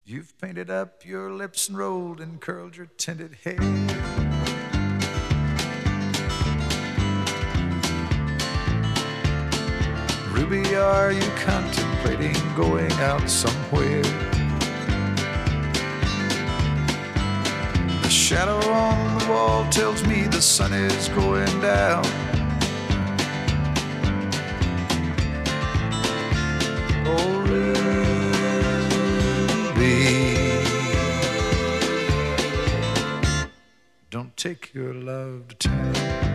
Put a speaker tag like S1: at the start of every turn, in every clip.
S1: You've painted up your lips and rolled and curled your tinted hair. Ruby, are you contemplating going out somewhere? The shadow on the wall tells me the sun is going down. Oh, Ruby, don't take your love to town.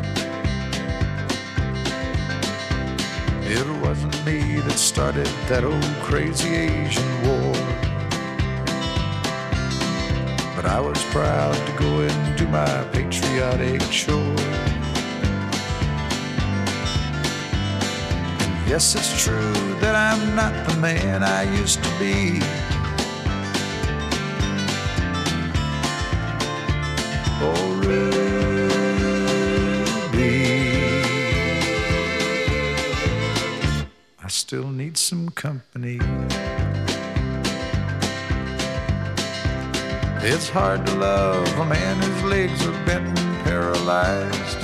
S1: It wasn't me that started that old crazy Asian war, but I was proud to go and do my patriotic chore. And yes, it's true that I'm not the man I used to be. Oh, I still need some company. It's hard to love a man whose legs have been paralyzed.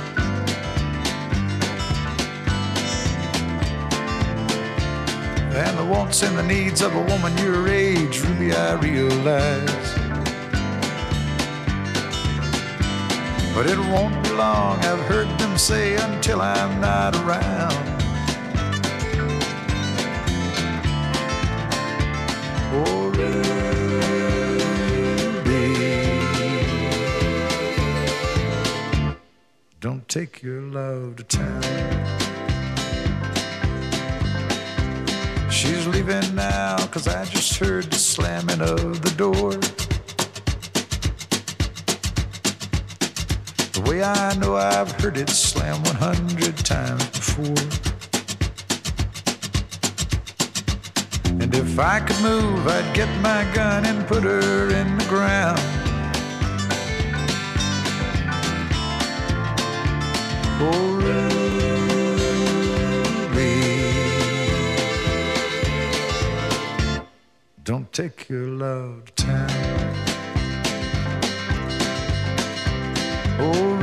S1: And the wants and the needs of a woman your age, Ruby, I realize. But it won't be long, I've heard them say, until I'm not around. Oh, Ruby, don't take your love to town. She's leaving now, 'cause I just heard the slamming of the door. The way I know I've heard it slam 100 times before. And if I could move, I'd get my gun and put her in the ground. Oh, Ruby, don't take your love to town. Oh,